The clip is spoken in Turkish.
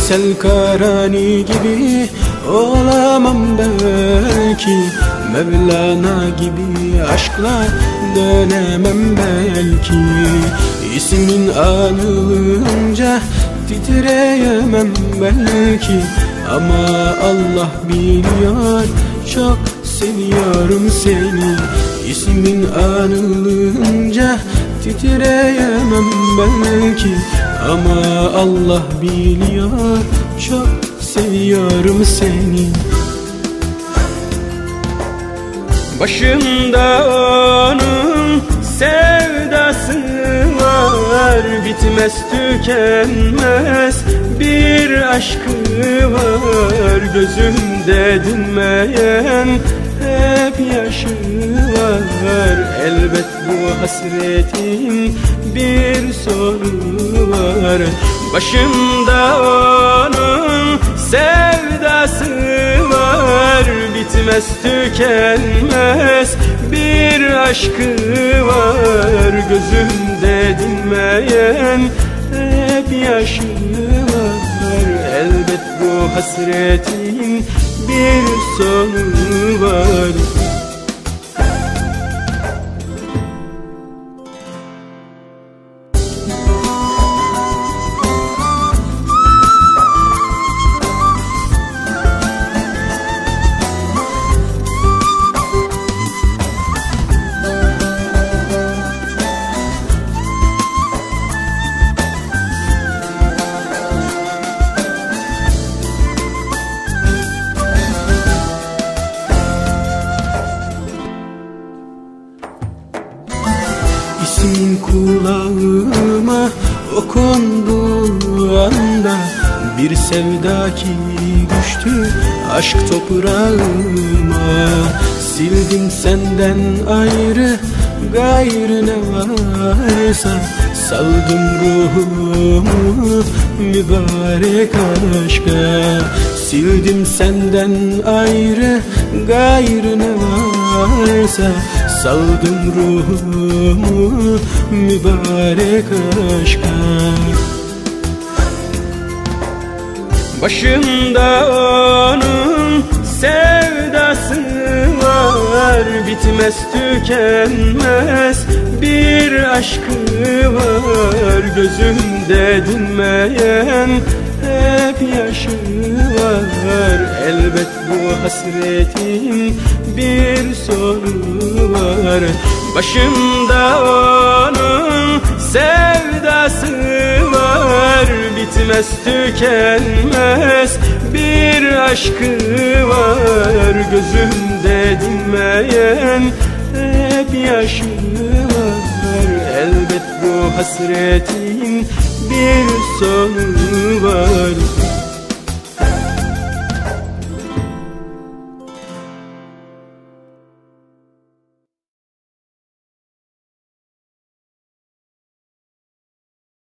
Veysel Karani gibi olamam belki, Mevlana gibi aşkla dönemem belki. İsmin anılınca titreyemem belki, ama Allah biliyor çok seviyorum seni. İsmin anılınca titreyemem belki, ama Allah biliyor çok seviyorum seni. Başımda onun sevdası var, bitmez tükenmez bir aşkı var. Gözümde dinmeyen hep yaşı var. Elbet bu hasretin bir sonu var. Başımda onun sevdası var, bitmez tükenmez bir aşkı var. Gözümde dinmeyen hep yaşı var. Elbet bu hasretin bir sonu var. İsmin kulağıma okunduğu anda bir sevda ki düştü aşk toprağıma. Sildim senden ayrı gayrı ne varsa, saldım ruhumu mübarek aşka. Sildim senden ayrı gayrı ne varsa, saldım ruhumu mübarek aşka. Başımda onun sevdası var, bitmez tükenmez bir aşkı var. Gözümde dinmeyen hep yaşı var. Elbet bu hasretin bir sonu var. Başımda onun sevdası var, bitmez tükenmez bir aşkı var. Gözümde dinmeyen hep yaşı var. Elbet bu hasretin bir sonu var.